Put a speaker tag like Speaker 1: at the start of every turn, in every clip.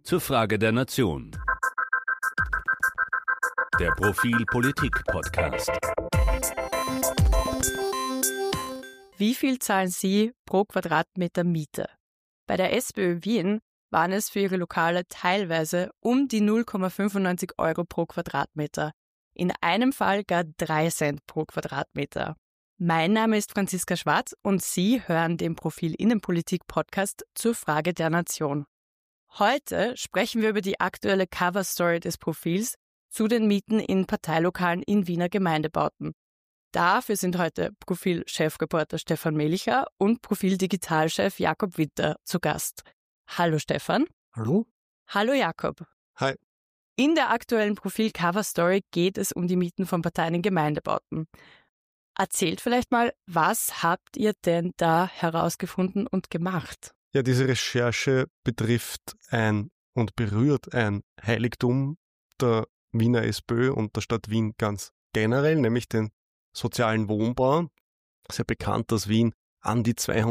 Speaker 1: zur Frage der Nation. Der Profil Politik Podcast.
Speaker 2: Wie viel zahlen Sie pro Quadratmeter Miete? Bei der SPÖ Wien waren es für ihre Lokale teilweise um die 0,95 Euro pro Quadratmeter. In einem Fall gar 3 Cent pro Quadratmeter. Mein Name ist Franziska Schwarz und Sie hören den Profil Innenpolitik Podcast zur Frage der Nation. Heute sprechen wir über die aktuelle Coverstory des Profils zu den Mieten in Parteilokalen in Wiener Gemeindebauten. Dafür sind heute Profil-Chefreporter Stefan Melicher und Profil-Digitalchef Jakob Winter zu Gast. Hallo Stefan.
Speaker 3: Hallo.
Speaker 2: Hallo Jakob.
Speaker 3: Hi.
Speaker 2: In der aktuellen Profil-Cover-Story geht es um die Mieten von Parteien in Gemeindebauten. Erzählt vielleicht mal, was habt ihr denn da herausgefunden und gemacht?
Speaker 3: Ja, diese Recherche betrifft und berührt ein Heiligtum der Wiener SPÖ und der Stadt Wien ganz generell, nämlich den sozialen Wohnbau. Sehr bekannt, dass Wien an die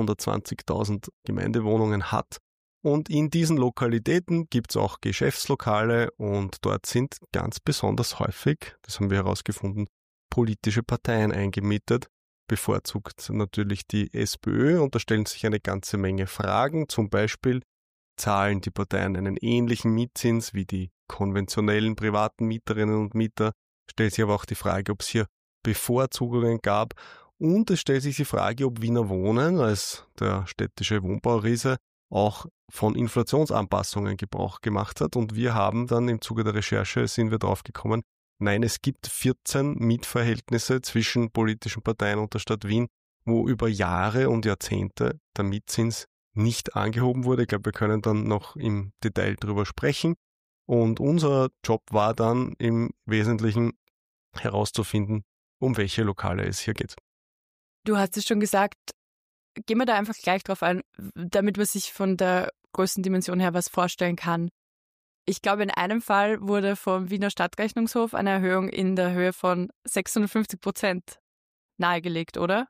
Speaker 3: 220.000 Gemeindewohnungen hat. Und in diesen Lokalitäten gibt es auch Geschäftslokale und dort sind ganz besonders häufig, das haben wir herausgefunden, politische Parteien eingemietet. Bevorzugt natürlich die SPÖ und da stellen sich eine ganze Menge Fragen. Zum Beispiel, zahlen die Parteien einen ähnlichen Mietzins wie die konventionellen privaten Mieterinnen und Mieter? Stellt sich aber auch die Frage, ob es hier Bevorzugungen gab. Und es stellt sich die Frage, ob Wiener Wohnen als der städtische Wohnbauriese auch von Inflationsanpassungen Gebrauch gemacht hat. Und wir haben dann im Zuge der Recherche sind wir drauf gekommen, nein, es gibt 14 Mietverhältnisse zwischen politischen Parteien und der Stadt Wien, wo über Jahre und Jahrzehnte der Mietzins nicht angehoben wurde. Ich glaube, wir können dann noch im Detail drüber sprechen. Und unser Job war dann im Wesentlichen herauszufinden, um welche Lokale es hier geht.
Speaker 2: Du hast es schon gesagt, gehen wir da einfach gleich drauf ein, damit man sich von der größten Dimension her was vorstellen kann. Ich glaube, in einem Fall wurde vom Wiener Stadtrechnungshof eine Erhöhung in der Höhe von 650% nahegelegt, oder?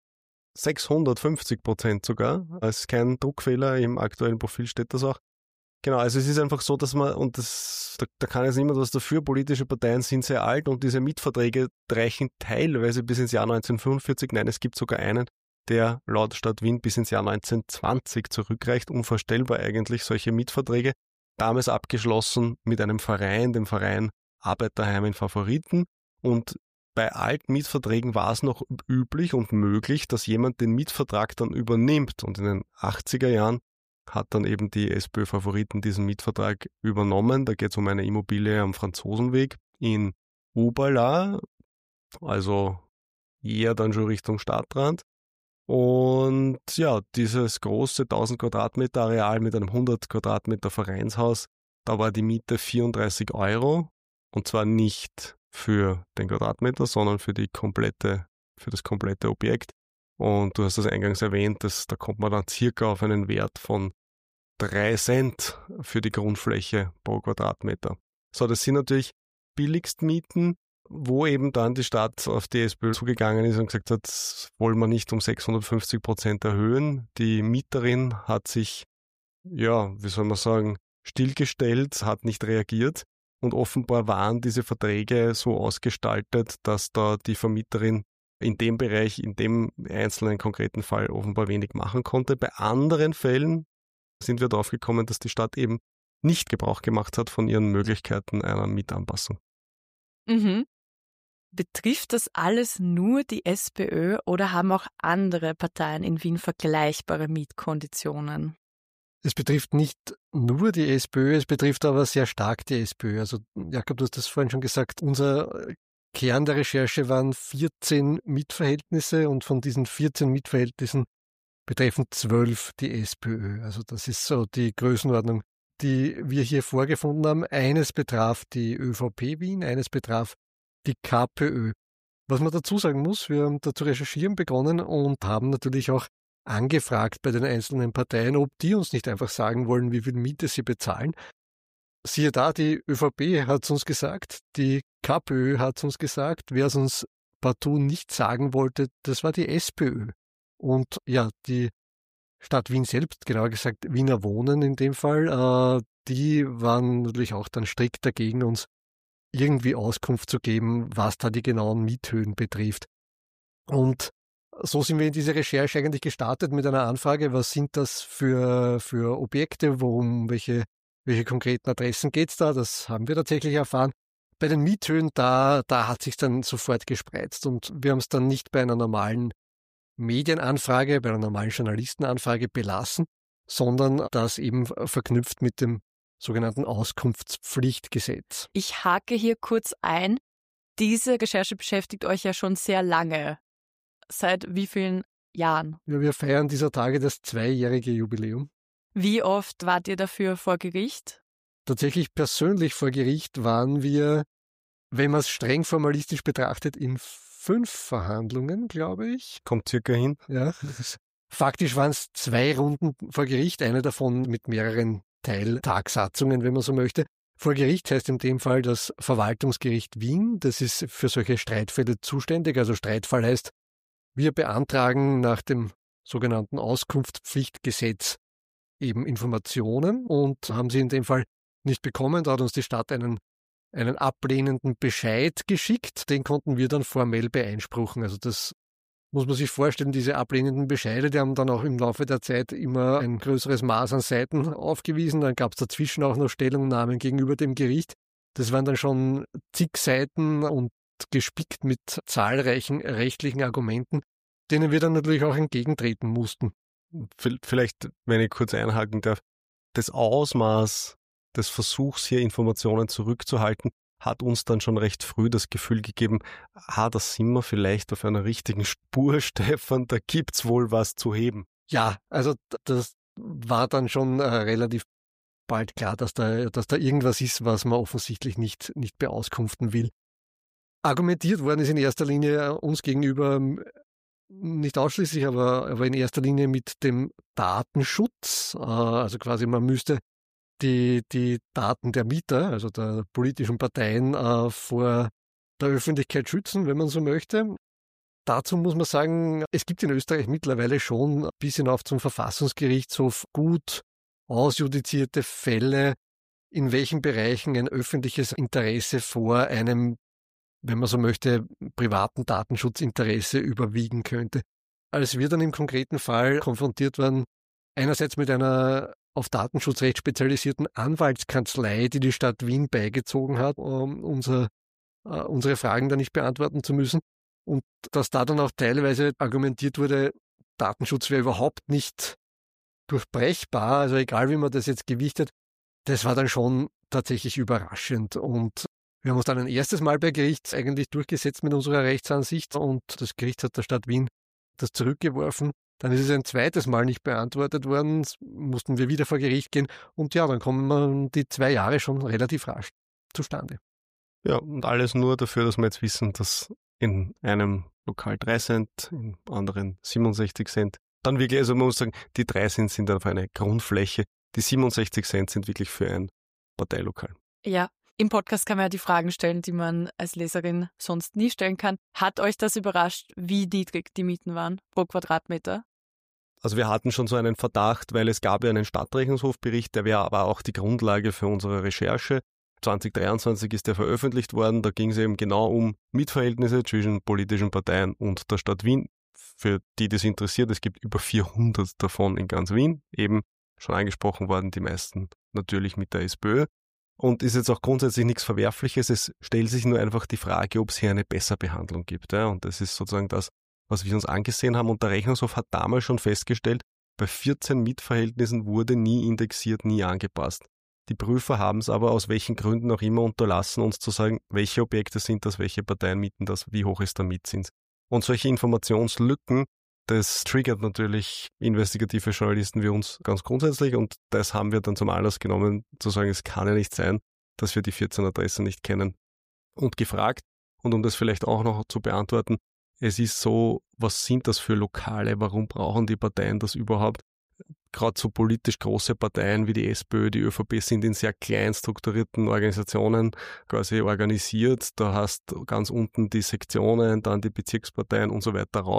Speaker 3: 650% sogar. Als kein Druckfehler im aktuellen Profil steht das auch. Genau, also es ist einfach so, dass man, und da kann jetzt niemand was dafür, politische Parteien sind sehr alt und diese Mietverträge reichen teilweise bis ins Jahr 1945. Nein, es gibt sogar einen, der laut Stadt Wien bis ins Jahr 1920 zurückreicht. Unvorstellbar eigentlich, solche Mietverträge. Damals abgeschlossen mit einem Verein, dem Verein Arbeiterheim in Favoriten. Und bei alten Mietverträgen war es noch üblich und möglich, dass jemand den Mietvertrag dann übernimmt. Und in den 80er Jahren hat dann eben die SPÖ Favoriten diesen Mietvertrag übernommen. Da geht es um eine Immobilie am Franzosenweg in Oberla, also eher dann schon Richtung Stadtrand. Und ja, dieses große 1000 Quadratmeter Areal mit einem 100 Quadratmeter Vereinshaus, da war die Miete 34 Euro und zwar nicht für den Quadratmeter, sondern für das komplette Objekt. Und du hast das eingangs erwähnt, da kommt man dann circa auf einen Wert von 3 Cent für die Grundfläche pro Quadratmeter. So, das sind natürlich Billigstmieten, wo eben dann die Stadt auf die SPÖ zugegangen ist und gesagt hat, das wollen wir nicht um 650% erhöhen. Die Mieterin hat sich, stillgestellt, hat nicht reagiert und offenbar waren diese Verträge so ausgestaltet, dass da die Vermieterin in dem Bereich, in dem einzelnen konkreten Fall offenbar wenig machen konnte. Bei anderen Fällen sind wir darauf gekommen, dass die Stadt eben nicht Gebrauch gemacht hat von ihren Möglichkeiten einer Mietanpassung.
Speaker 2: Mhm. Betrifft das alles nur die SPÖ oder haben auch andere Parteien in Wien vergleichbare Mietkonditionen?
Speaker 4: Es betrifft nicht nur die SPÖ, es betrifft aber sehr stark die SPÖ. Also Jakob, du hast das vorhin schon gesagt, unser Kern der Recherche waren 14 Mietverhältnisse und von diesen 14 Mietverhältnissen betreffen 12 die SPÖ. Also das ist so die Größenordnung, die wir hier vorgefunden haben. Eines betraf die ÖVP Wien, eines betraf die KPÖ. Was man dazu sagen muss, wir haben da zu recherchieren begonnen und haben natürlich auch angefragt bei den einzelnen Parteien, ob die uns nicht einfach sagen wollen, wie viel Miete sie bezahlen. Siehe da, die ÖVP hat es uns gesagt, die KPÖ hat es uns gesagt, wer es uns partout nicht sagen wollte, das war die SPÖ. Und ja, die Stadt Wien selbst, genauer gesagt Wiener Wohnen in dem Fall, die waren natürlich auch dann strikt dagegen, uns irgendwie Auskunft zu geben, was da die genauen Miethöhen betrifft. Und so sind wir in diese Recherche eigentlich gestartet mit einer Anfrage, was sind das für Objekte, welche konkreten Adressen geht's da? Das haben wir tatsächlich erfahren. Bei den Miethöhen, da hat sich dann sofort gespreizt und wir haben es dann nicht bei einer normalen Medienanfrage, bei einer normalen Journalistenanfrage belassen, sondern das eben verknüpft mit dem sogenannten Auskunftspflichtgesetz.
Speaker 2: Ich hake hier kurz ein. Diese Recherche beschäftigt euch ja schon sehr lange. Seit wie vielen Jahren?
Speaker 4: Ja, wir feiern dieser Tage das 2-jährige Jubiläum.
Speaker 2: Wie oft wart ihr dafür vor Gericht?
Speaker 4: Tatsächlich persönlich vor Gericht waren wir, wenn man es streng formalistisch betrachtet, in 5 Verhandlungen, glaube ich.
Speaker 3: Kommt circa hin.
Speaker 4: Ja. Faktisch waren es 2 Runden vor Gericht, eine davon mit mehreren Teiltagsatzungen, wenn man so möchte. Vor Gericht heißt in dem Fall das Verwaltungsgericht Wien. Das ist für solche Streitfälle zuständig. Also Streitfall heißt, wir beantragen nach dem sogenannten Auskunftspflichtgesetz eben Informationen und haben sie in dem Fall nicht bekommen. Da hat uns die Stadt einen ablehnenden Bescheid geschickt. Den konnten wir dann formell beeinspruchen. Also das muss man sich vorstellen, diese ablehnenden Bescheide, die haben dann auch im Laufe der Zeit immer ein größeres Maß an Seiten aufgewiesen. Dann gab es dazwischen auch noch Stellungnahmen gegenüber dem Gericht. Das waren dann schon zig Seiten und gespickt mit zahlreichen rechtlichen Argumenten, denen wir dann natürlich auch entgegentreten mussten.
Speaker 3: Vielleicht, wenn ich kurz einhaken darf, das Ausmaß des Versuchs, hier Informationen zurückzuhalten, hat uns dann schon recht früh das Gefühl gegeben, da sind wir vielleicht auf einer richtigen Spur, Stefan, da gibt's wohl was zu heben.
Speaker 4: Ja, also das war dann schon relativ bald klar, dass da irgendwas ist, was man offensichtlich nicht beauskunften will. Argumentiert worden ist in erster Linie uns gegenüber, nicht ausschließlich, aber in erster Linie mit dem Datenschutz. Also quasi man müsste die Daten der Mieter, also der politischen Parteien, vor der Öffentlichkeit schützen, wenn man so möchte. Dazu muss man sagen, es gibt in Österreich mittlerweile schon bis hinauf zum Verfassungsgerichtshof gut ausjudizierte Fälle, in welchen Bereichen ein öffentliches Interesse vor einem, wenn man so möchte, privaten Datenschutzinteresse überwiegen könnte. Als wir dann im konkreten Fall konfrontiert waren, einerseits mit einer auf Datenschutzrecht spezialisierten Anwaltskanzlei, die Stadt Wien beigezogen hat, um unsere Fragen da nicht beantworten zu müssen. Und dass da dann auch teilweise argumentiert wurde, Datenschutz wäre überhaupt nicht durchbrechbar, also egal wie man das jetzt gewichtet, das war dann schon tatsächlich überraschend. Und wir haben uns dann ein erstes Mal bei Gericht eigentlich durchgesetzt mit unserer Rechtsansicht und das Gericht hat der Stadt Wien das zurückgeworfen. Dann ist es ein zweites Mal nicht beantwortet worden, mussten wir wieder vor Gericht gehen und ja, dann kommen die 2 Jahre schon relativ rasch zustande.
Speaker 3: Ja, und alles nur dafür, dass wir jetzt wissen, dass in einem Lokal 3 Cent, im anderen 67 Cent, dann wirklich, also man muss sagen, die 3 Cent sind auf eine Grundfläche, die 67 Cent sind wirklich für ein Parteilokal.
Speaker 2: Ja, im Podcast kann man ja die Fragen stellen, die man als Leserin sonst nie stellen kann. Hat euch das überrascht, wie niedrig die Mieten waren pro Quadratmeter?
Speaker 3: Also wir hatten schon so einen Verdacht, weil es gab ja einen Stadtrechnungshofbericht, der wäre aber auch die Grundlage für unsere Recherche. 2023 ist der veröffentlicht worden, da ging es eben genau um Mietverhältnisse zwischen politischen Parteien und der Stadt Wien. Für die das interessiert, es gibt über 400 davon in ganz Wien, eben schon angesprochen worden, die meisten natürlich mit der SPÖ. Und ist jetzt auch grundsätzlich nichts Verwerfliches, es stellt sich nur einfach die Frage, ob es hier eine Besserbehandlung gibt. Ja? Und das ist sozusagen das, was wir uns angesehen haben. Und der Rechnungshof hat damals schon festgestellt, bei 14 Mietverhältnissen wurde nie indexiert, nie angepasst. Die Prüfer haben es aber aus welchen Gründen auch immer unterlassen, uns zu sagen, welche Objekte sind das, welche Parteien mieten das, wie hoch ist der Mietzins. Und solche Informationslücken, das triggert natürlich investigative Journalisten wie uns ganz grundsätzlich und das haben wir dann zum Anlass genommen, zu sagen, es kann ja nicht sein, dass wir die 14 Adressen nicht kennen. Und gefragt, und um das vielleicht auch noch zu beantworten, es ist so, was sind das für Lokale, warum brauchen die Parteien das überhaupt? Gerade so politisch große Parteien wie die SPÖ, die ÖVP sind in sehr klein strukturierten Organisationen quasi organisiert. Da hast ganz unten die Sektionen, dann die Bezirksparteien und so weiter rauf.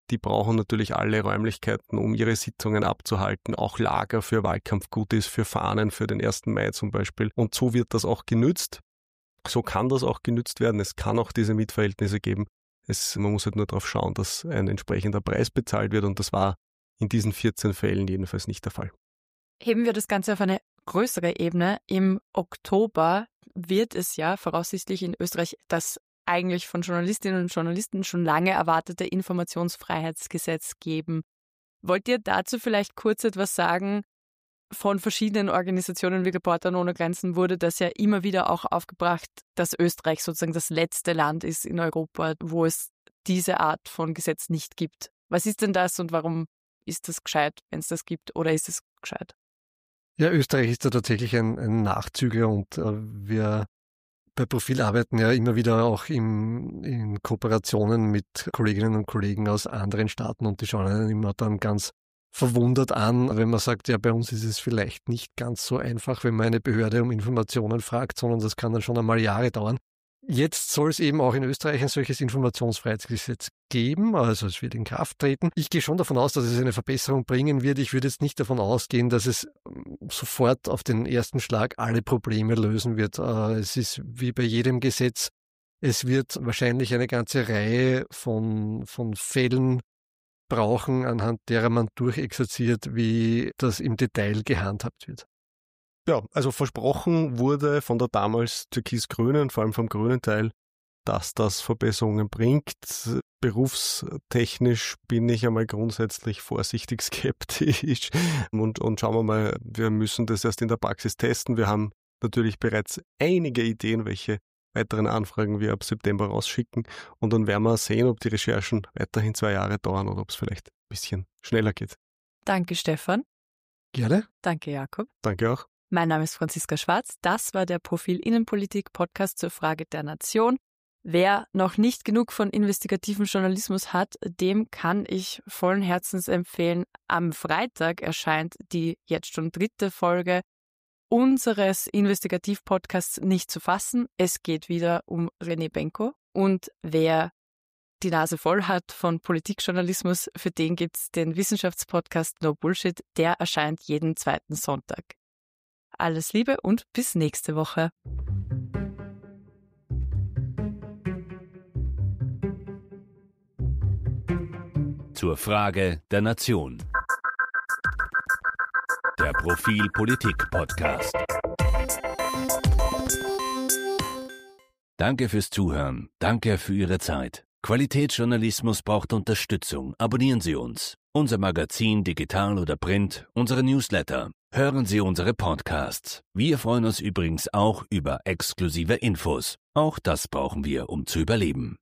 Speaker 3: Die brauchen natürlich alle Räumlichkeiten, um ihre Sitzungen abzuhalten, auch Lager für Wahlkampfgoodies, für Fahnen, für den 1. Mai zum Beispiel. Und so wird das auch genützt. So kann das auch genützt werden. Es kann auch diese Mietverhältnisse geben. Man muss halt nur darauf schauen, dass ein entsprechender Preis bezahlt wird, und das war in diesen 14 Fällen jedenfalls nicht der Fall.
Speaker 2: Heben wir das Ganze auf eine größere Ebene. Im Oktober wird es ja voraussichtlich in Österreich das eigentlich von Journalistinnen und Journalisten schon lange erwartete Informationsfreiheitsgesetz geben. Wollt ihr dazu vielleicht kurz etwas sagen? Von verschiedenen Organisationen wie Reporter ohne Grenzen wurde das ja immer wieder auch aufgebracht, dass Österreich sozusagen das letzte Land ist in Europa, wo es diese Art von Gesetz nicht gibt. Was ist denn das und warum ist das gescheit, wenn es das gibt, oder ist es gescheit?
Speaker 4: Ja, Österreich ist da tatsächlich ein Nachzügler, und wir bei Profil arbeiten ja immer wieder auch in Kooperationen mit Kolleginnen und Kollegen aus anderen Staaten, und die schauen einen immer dann ganz verwundert an, wenn man sagt, ja, bei uns ist es vielleicht nicht ganz so einfach, wenn man eine Behörde um Informationen fragt, sondern das kann dann schon einmal Jahre dauern. Jetzt soll es eben auch in Österreich ein solches Informationsfreiheitsgesetz geben, also es wird in Kraft treten. Ich gehe schon davon aus, dass es eine Verbesserung bringen wird. Ich würde jetzt nicht davon ausgehen, dass es sofort auf den ersten Schlag alle Probleme lösen wird. Es ist wie bei jedem Gesetz, es wird wahrscheinlich eine ganze Reihe von Fällen brauchen, anhand derer man durchexerziert, wie das im Detail gehandhabt wird.
Speaker 3: Ja, also versprochen wurde von der damals türkis-grünen, vor allem vom grünen Teil, dass das Verbesserungen bringt. Berufstechnisch bin ich einmal grundsätzlich vorsichtig skeptisch und schauen wir mal, wir müssen das erst in der Praxis testen. Wir haben natürlich bereits einige Ideen, welche weiteren Anfragen wir ab September rausschicken, und dann werden wir sehen, ob die Recherchen weiterhin 2 Jahre dauern oder ob es vielleicht ein bisschen schneller geht.
Speaker 2: Danke, Stefan.
Speaker 4: Gerne.
Speaker 2: Danke, Jakob.
Speaker 3: Danke auch.
Speaker 2: Mein Name ist Franziska Schwarz. Das war der Profil Innenpolitik-Podcast zur Frage der Nation. Wer noch nicht genug von investigativen Journalismus hat, dem kann ich vollen Herzens empfehlen. Am Freitag erscheint die jetzt schon 3. Folge unseres Investigativ-Podcasts Nicht zu fassen. Es geht wieder um René Benko. Und wer die Nase voll hat von Politikjournalismus, für den gibt's den Wissenschaftspodcast No Bullshit. Der erscheint jeden 2. Sonntag. Alles Liebe und bis nächste Woche.
Speaker 1: Zur Frage der Nation. Der Profil Politik Podcast. Danke fürs Zuhören. Danke für Ihre Zeit. Qualitätsjournalismus braucht Unterstützung. Abonnieren Sie uns. Unser Magazin, digital oder print, unsere Newsletter. Hören Sie unsere Podcasts. Wir freuen uns übrigens auch über exklusive Infos. Auch das brauchen wir, um zu überleben.